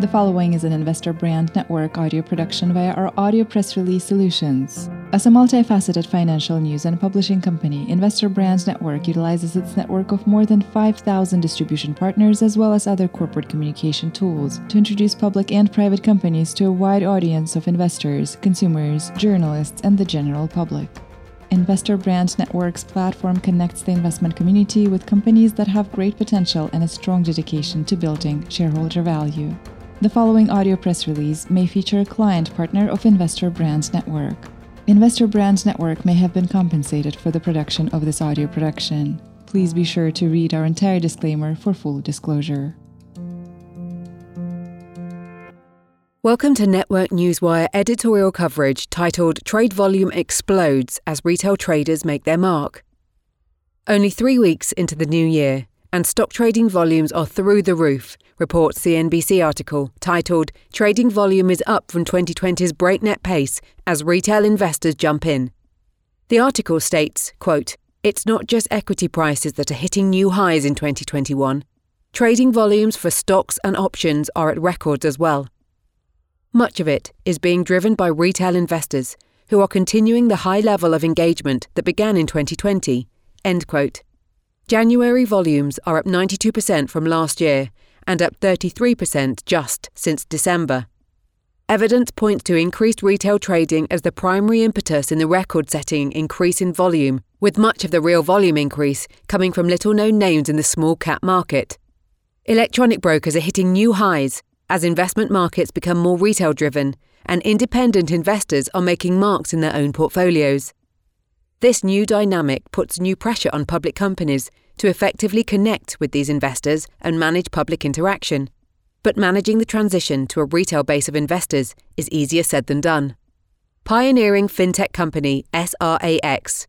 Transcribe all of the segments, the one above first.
The following is an Investor Brand Network audio production via our audio press release solutions. As a multifaceted financial news and publishing company, Investor Brand Network utilizes its network of more than 5,000 distribution partners as well as other corporate communication tools to introduce public and private companies to a wide audience of investors, consumers, journalists, and the general public. Investor Brand Network's platform connects the investment community with companies that have great potential and a strong dedication to building shareholder value. The following audio press release may feature a client partner of Investor Brand Network. Investor Brand Network may have been compensated for the production of this audio production. Please be sure to read our entire disclaimer for full disclosure. Welcome to Network Newswire editorial coverage titled Trade Volume Explodes as Retail Traders Make Their Mark. Only 3 weeks into the new year, and stock trading volumes are through the roof, reports CNBC article titled Trading Volume is Up from 2020's Breakneck Pace as Retail Investors Jump In. The article states, quote, "It's not just equity prices that are hitting new highs in 2021. Trading volumes for stocks and options are at records as well. Much of it is being driven by retail investors who are continuing the high level of engagement that began in 2020, end quote. January volumes are up 92% from last year and up 33% just since December. Evidence points to increased retail trading as the primary impetus in the record-setting increase in volume, with much of the real volume increase coming from little-known names in the small-cap market. Electronic brokers are hitting new highs as investment markets become more retail-driven and independent investors are making marks in their own portfolios. This new dynamic puts new pressure on public companies to effectively connect with these investors and manage public interaction. But managing the transition to a retail base of investors is easier said than done. Pioneering fintech company SRAX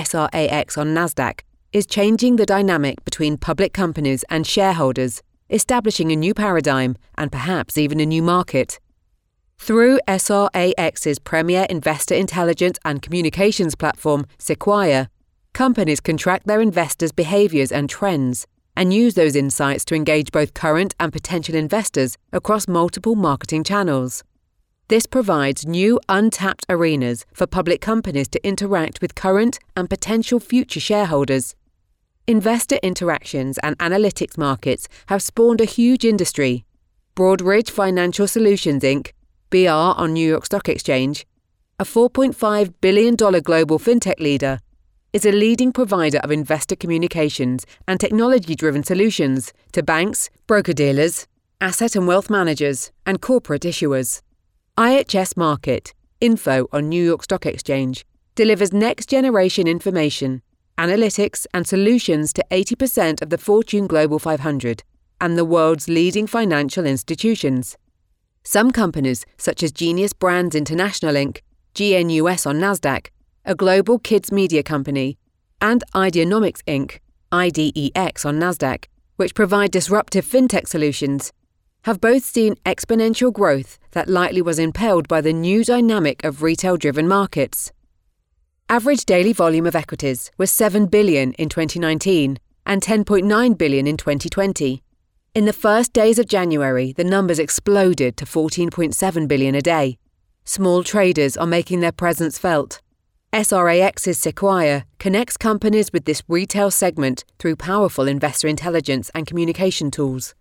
on Nasdaq, is changing the dynamic between public companies and shareholders, establishing a new paradigm and perhaps even a new market. Through SRAX's premier investor intelligence and communications platform, Sequoia, companies can track their investors' behaviors and trends and use those insights to engage both current and potential investors across multiple marketing channels. This provides new untapped arenas for public companies to interact with current and potential future shareholders. Investor interactions and analytics markets have spawned a huge industry. Broadridge Financial Solutions, Inc., BR on New York Stock Exchange, a $4.5 billion global fintech leader, is a leading provider of investor communications and technology-driven solutions to banks, broker-dealers, asset and wealth managers, and corporate issuers. IHS Markit, Info on New York Stock Exchange, delivers next-generation information, analytics, and solutions to 80% of the Fortune Global 500 and the world's leading financial institutions. Some companies, such as Genius Brands International Inc., GNUS on Nasdaq, a global kids media company, and Ideanomics Inc., IDEX on Nasdaq, which provide disruptive fintech solutions, have both seen exponential growth that likely was impelled by the new dynamic of retail-driven markets. Average daily volume of equities was $7 billion in 2019 and $10.9 billion in 2020. In the first days of January, the numbers exploded to $14.7 billion a day. Small traders are making their presence felt. SRAX's Sequoia connects companies with this retail segment through powerful investor intelligence and communication tools.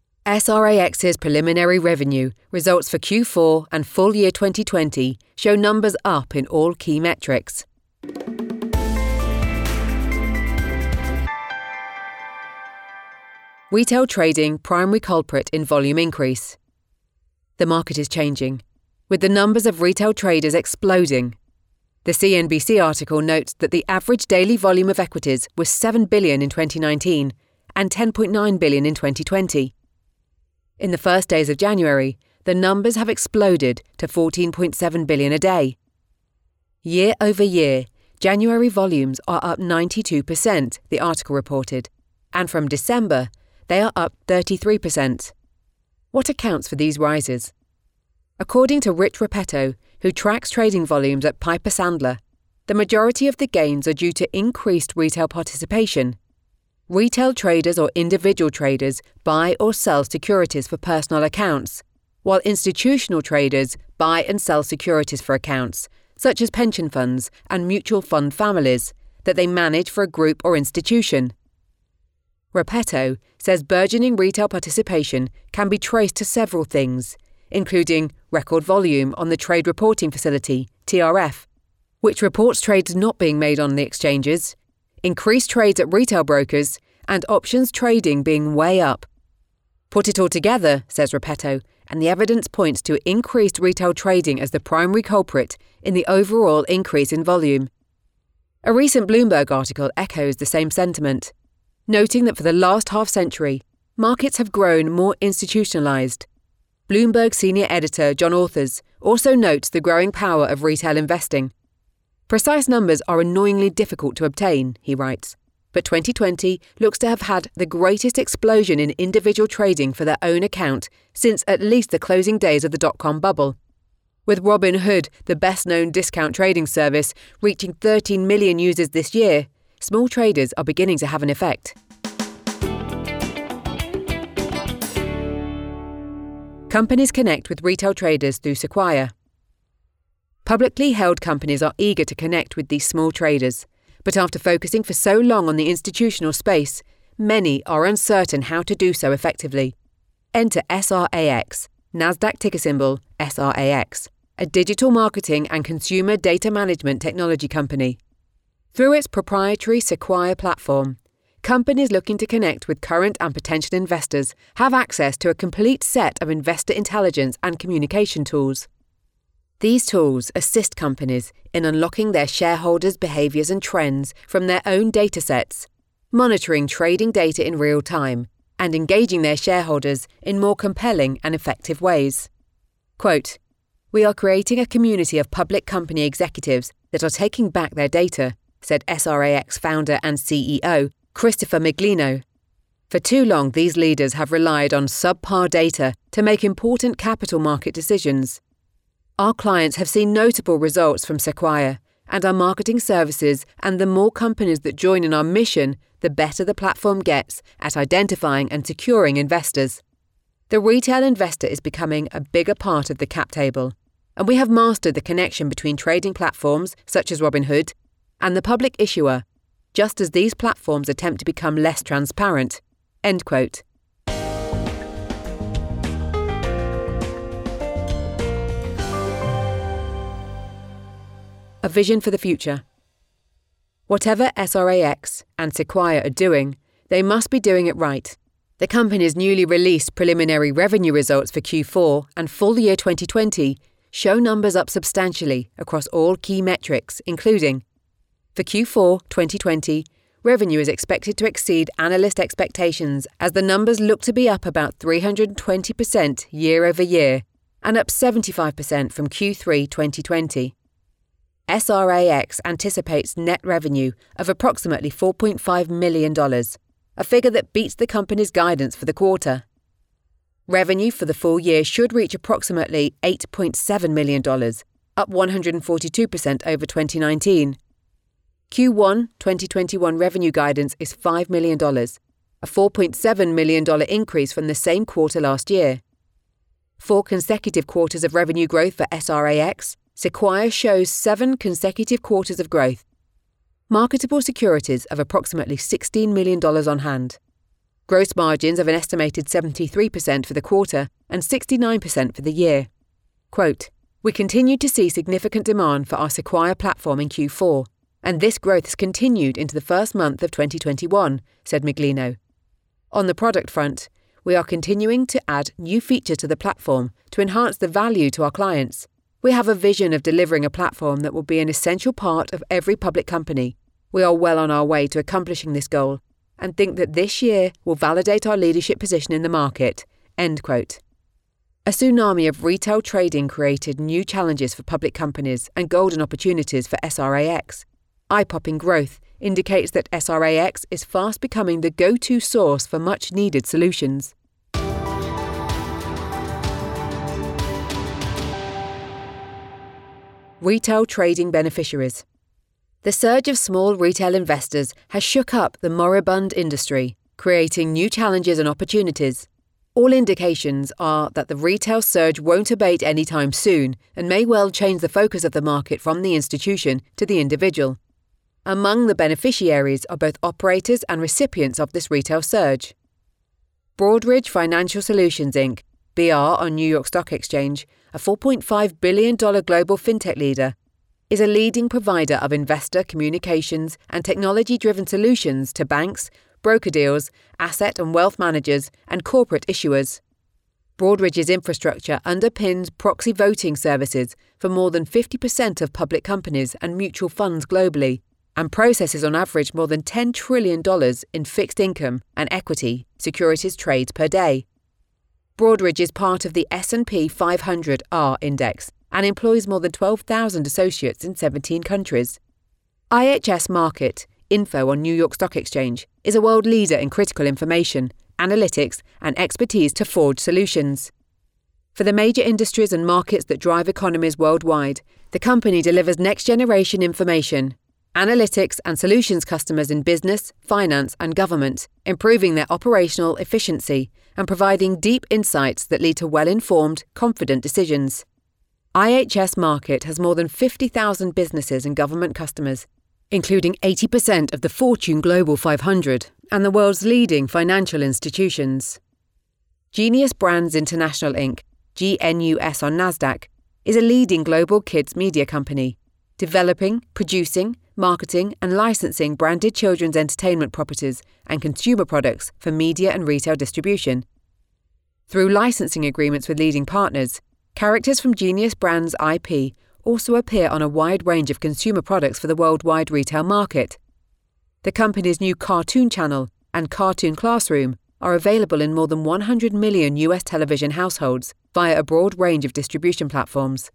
SRAX's preliminary revenue results for Q4 and full year 2020 show numbers up in all key metrics. Retail trading primary culprit in volume increase. The market is changing, with the numbers of retail traders exploding. The CNBC article notes that the average daily volume of equities was $7 billion in 2019 and $10.9 billion in 2020. In the first days of January, the numbers have exploded to $14.7 billion a day. Year over year, January volumes are up 92%, the article reported, and from December, they are up 33%. What accounts for these rises? According to Rich Repetto, who tracks trading volumes at Piper Sandler, the majority of the gains are due to increased retail participation. Retail traders or individual traders buy or sell securities for personal accounts, while institutional traders buy and sell securities for accounts, such as pension funds and mutual fund families, that they manage for a group or institution. Repetto says burgeoning retail participation can be traced to several things, including record volume on the Trade Reporting Facility, TRF, which reports trades not being made on the exchanges, increased trades at retail brokers, and options trading being way up. Put it all together, says Repetto, and the evidence points to increased retail trading as the primary culprit in the overall increase in volume. A recent Bloomberg article echoes the same sentiment, noting that for the last half-century, markets have grown more institutionalized. Bloomberg senior editor John Authers also notes the growing power of retail investing. Precise numbers are annoyingly difficult to obtain, he writes, but 2020 looks to have had the greatest explosion in individual trading for their own account since at least the closing days of the dot-com bubble. With Robinhood, the best-known discount trading service, reaching 13 million users this year, small traders are beginning to have an effect. Companies connect with retail traders through Sequire. Publicly held companies are eager to connect with these small traders, but after focusing for so long on the institutional space, many are uncertain how to do so effectively. Enter SRAX, Nasdaq ticker symbol SRAX, a digital marketing and consumer data management technology company. Through its proprietary Sequire platform, companies looking to connect with current and potential investors have access to a complete set of investor intelligence and communication tools. These tools assist companies in unlocking their shareholders' behaviors and trends from their own datasets, monitoring trading data in real time, and engaging their shareholders in more compelling and effective ways. Quote, "We are creating a community of public company executives that are taking back their data," said SRAX founder and CEO Christopher Miglino. For too long, these leaders have relied on subpar data to make important capital market decisions. Our clients have seen notable results from Sequire, and our marketing services and the more companies that join in our mission, the better the platform gets at identifying and securing investors. The retail investor is becoming a bigger part of the cap table, and we have mastered the connection between trading platforms such as Robinhood and the public issuer, just as these platforms attempt to become less transparent." End quote. A vision for the future. Whatever SRAX and Sequire are doing, they must be doing it right. The company's newly released preliminary revenue results for Q4 and full year 2020 show numbers up substantially across all key metrics, including for Q4 2020, revenue is expected to exceed analyst expectations as the numbers look to be up about 320% year over year and up 75% from Q3 2020. SRAX anticipates net revenue of approximately $4.5 million, a figure that beats the company's guidance for the quarter. Revenue for the full year should reach approximately $8.7 million, up 142% over 2019. Q1 2021 revenue guidance is $5 million, a $4.7 million increase from the same quarter last year. 4 consecutive quarters of revenue growth for SRAX. Sequire shows 7 consecutive quarters of growth. Marketable securities of approximately $16 million on hand. Gross margins of an estimated 73% for the quarter and 69% for the year. Quote, "We continued to see significant demand for our Sequire platform in Q4, and this growth has continued into the first month of 2021, said Miglino. On the product front, we are continuing to add new features to the platform to enhance the value to our clients. We have a vision of delivering a platform that will be an essential part of every public company. We are well on our way to accomplishing this goal and think that this year will validate our leadership position in the market." End quote. A tsunami of retail trading created new challenges for public companies and golden opportunities for SRAX. Eye-popping growth indicates that SRAX is fast becoming the go-to source for much-needed solutions. Retail trading beneficiaries. The surge of small retail investors has shook up the moribund industry, creating new challenges and opportunities. All indications are that the retail surge won't abate anytime soon and may well change the focus of the market from the institution to the individual. Among the beneficiaries are both operators and recipients of this retail surge. Broadridge Financial Solutions Inc., BR on New York Stock Exchange, a $4.5 billion global fintech leader, is a leading provider of investor communications and technology-driven solutions to banks, broker deals, asset and wealth managers, and corporate issuers. Broadridge's infrastructure underpins proxy voting services for more than 50% of public companies and mutual funds globally, and processes on average more than $10 trillion in fixed income and equity securities trades per day. Broadridge is part of the S&P 500 index and employs more than 12,000 associates in 17 countries. IHS Markit, Info on New York Stock Exchange, is a world leader in critical information, analytics, and expertise to forge solutions. For the major industries and markets that drive economies worldwide, the company delivers next-generation information, analytics, and solutions customers in business, finance, and government, improving their operational efficiency and providing deep insights that lead to well-informed, confident decisions. IHS Markit has more than 50,000 businesses and government customers, including 80% of the Fortune Global 500 and the world's leading financial institutions. Genius Brands International Inc., GNUS on Nasdaq, is a leading global kids media company, developing, producing, marketing and licensing branded children's entertainment properties and consumer products for media and retail distribution. Through licensing agreements with leading partners, characters from Genius Brands IP also appear on a wide range of consumer products for the worldwide retail market. The company's new Cartoon Channel and Cartoon Classroom are available in more than 100 million US television households via a broad range of distribution platforms.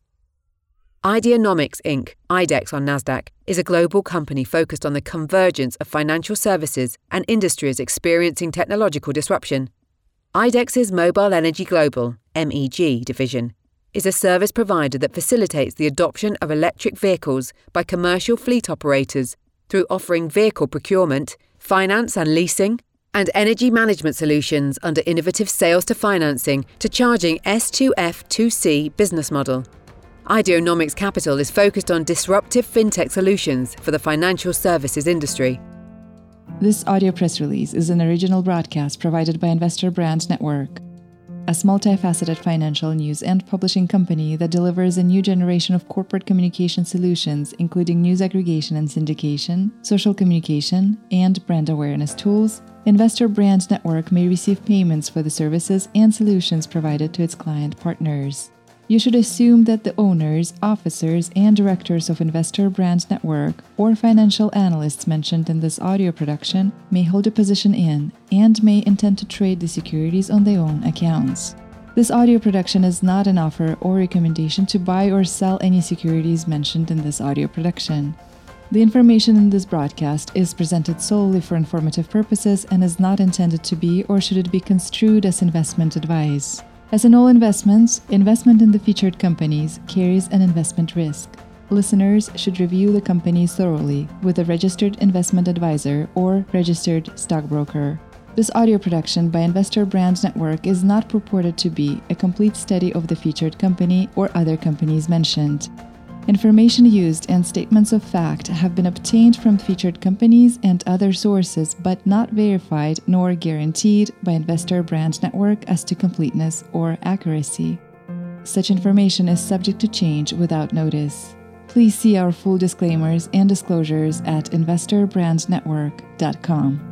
Ideanomics Inc., IDEX on Nasdaq, is a global company focused on the convergence of financial services and industries experiencing technological disruption. IDEX's Mobile Energy Global, MEG, division is a service provider that facilitates the adoption of electric vehicles by commercial fleet operators through offering vehicle procurement, finance and leasing, and energy management solutions under innovative sales to financing to charging S2F2C business model. Ideanomics Capital is focused on disruptive fintech solutions for the financial services industry. This audio press release is an original broadcast provided by Investor Brand Network, a multifaceted financial news and publishing company that delivers a new generation of corporate communication solutions, including news aggregation and syndication, social communication, and brand awareness tools. Investor Brand Network may receive payments for the services and solutions provided to its client partners. You should assume that the owners, officers, and directors of Investor Brand Network or financial analysts mentioned in this audio production may hold a position in and may intend to trade the securities on their own accounts. This audio production is not an offer or recommendation to buy or sell any securities mentioned in this audio production. The information in this broadcast is presented solely for informative purposes and is not intended to be or should it be construed as investment advice. As in all investments, investment in the featured companies carries an investment risk. Listeners should review the companies thoroughly with a registered investment advisor or registered stockbroker. This audio production by Investor Brand Network is not purported to be a complete study of the featured company or other companies mentioned. Information used and statements of fact have been obtained from featured companies and other sources but not verified nor guaranteed by Investor Brand Network as to completeness or accuracy. Such information is subject to change without notice. Please see our full disclaimers and disclosures at investorbrandnetwork.com.